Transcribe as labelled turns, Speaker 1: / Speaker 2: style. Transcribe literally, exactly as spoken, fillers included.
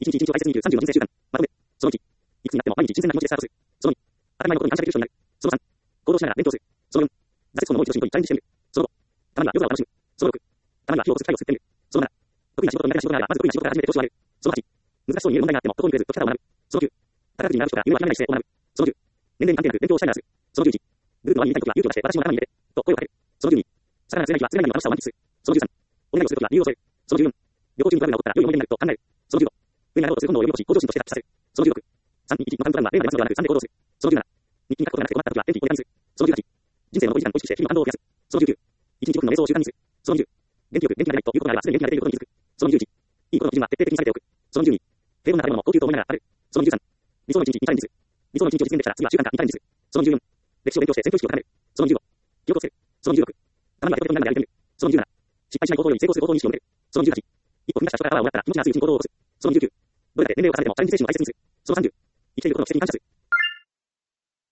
Speaker 1: いちにちいちにちを大切に生きるさんじゅうの人生習慣。まとめ。そのいち。いくつになっても毎日新鮮な気持ちでスタートする。そのに。当たり前のことに感謝できる人になる。そのさん。行動しながら勉強する。そのよん。挫折このもう一度しんどいチャレンジしてみる。そのご。たまには夜空を楽しむ。そのろく。たまには火をつく光を吸ってみる。そのなな。得意な仕事と苦手な仕事があれば、まず得意な仕事から始めて調子を上げる。そのはち。難しそうに見える問題があっても、途方に暮れず、解き方を学ぶ。そのきゅう。宝くじになる人が夢を諦めない姿勢を学ぶ。そのじゅう。年齢に関係なく勉強をしたいならする。そのじゅういち。グループの輪にいたい時は勇気を出して私も仲間に入れて、と声をかける。そのじゅうに。魚が釣れない日は釣れないの楽しさを満喫する。そのじゅうさん。お願いをする時は理由を添える。そのじゅうよん。旅行中にトラブルが起こったら良い思い出になると考える。そのじゅうご。上になろうとする今度を呼び起こし、向上心として達成させる。そのじゅうろく。さんにいちのカウントダウンは例がありますのではなくさんで行動する。そのじゅうなな。日記に書くことがなくて困った時は天気をネタにする。そのじゅうはち。人生の残り時間を意識して日々の感動を増やす。そのじゅうきゅう。いちにちごふんの瞑想を習慣にする。そのにじゅう。元気よく元気が出ないということがあればすでに元気が出ていることに気づく。そのにじゅういち。いいことの基準は徹底的にされておく。そのにじゅうに。平凡な食べ物も高級と思いながら食べる。そのにじゅうさん。理想の一日にチャレンジする。理想の一日を実現できたら次は習慣化にチャレンジする。そのにじゅうよん。歴史を勉強して選挙意識を高める。そのにじゅうご。記憶をつける。そのにじゅうろく。たまには手と手になりながらやり込みる。そのにじゅうなな。失敗しない行動より成功する行動に意識を向ける。そのにじゅうはち。一歩踏み出した人からパワーをもらったら気持ちの熱いうちに行動を起こす。そのにじゅうきゅう。どれだけ年齢を重ねてもチャレンジ精神を大切にする。そのにじゅうきゅう。そのさんじゅう。生きていることの奇跡に感謝する。